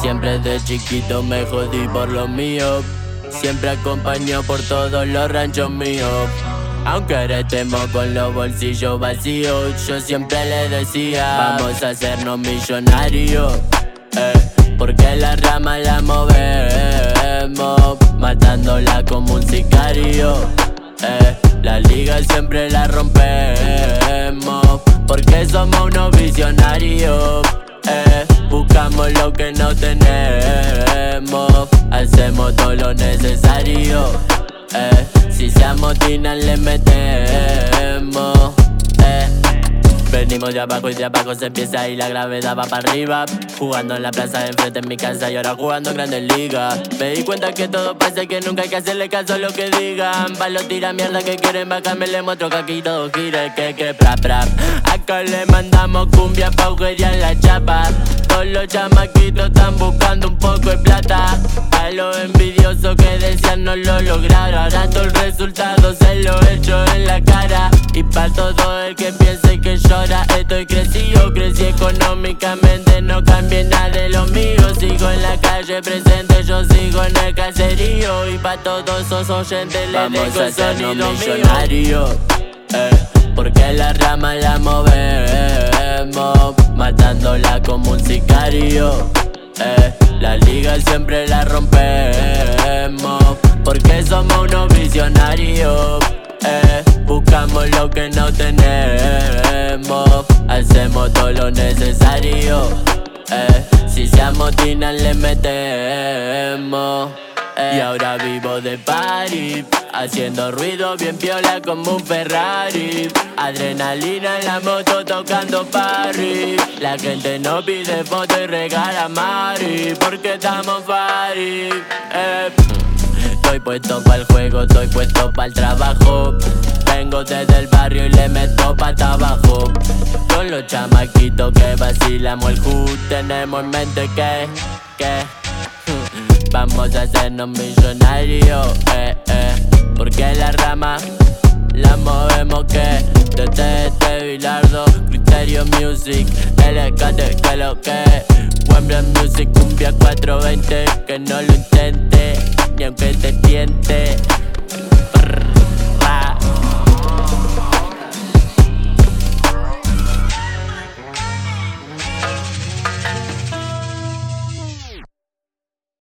Siempre de chiquito me jodí por lo mío, siempre acompañado por todos los ranchos míos. Aunque ahora estemos con los bolsillos vacíos, yo siempre le decía: vamos a hacernos millonarios, porque la rama la movemos, matándola como un sicario. La liga siempre la rompemos, porque somos unos visionarios. Buscamos lo que no tenemos, hacemos todo lo necesario. Si se amotinan le metemos. Venimos de abajo y de abajo se empieza y la gravedad va para arriba. Jugando en la plaza de enfrente en mi casa y ahora jugando en Grandes Ligas. Me di cuenta que todo pasa y que nunca hay que hacerle caso a lo que digan. Palo tira mierda que quieren bajarme, le muestro que aquí todo gira, que pra pra. Acá le mandamos cumbia pa' agujerear la chapa. Todos los chamaquitos están buscando un poco de plata. A los envidiosos que decían no lo lograron, ahora todo el resultado se lo echo en la cara. Y pa' todo el que piense que llora, estoy crecido, crecí económicamente, no cambié nada de lo mío. Sigo en la calle presente, yo sigo en el caserío. Y pa' todos esos oyentes les dejo el sonido millonario, porque la rama la movemos, matándola como un sicario. La liga siempre la rompemos, porque somos unos visionarios. Buscamos lo que no tenemos, hacemos todo lo necesario. Si se amotinan le metemos. Y ahora vivo de party, haciendo ruido bien piola como un Ferrari. Adrenalina en la moto tocando party. La gente no pide foto y regala Mari, porque estamos party. Estoy puesto pa'l juego, estoy puesto pa'l trabajo. Vengo desde el barrio y le meto pata abajo. Con los chamaquitos que vacilamos el hood, tenemos en mente que vamos a hacernos millonarios, porque la rama la movemos que desde Bilardo, Criterio Music, LKT, que lo que Wembley Music, cumbia 420, que no lo intente, ni aunque te tiente.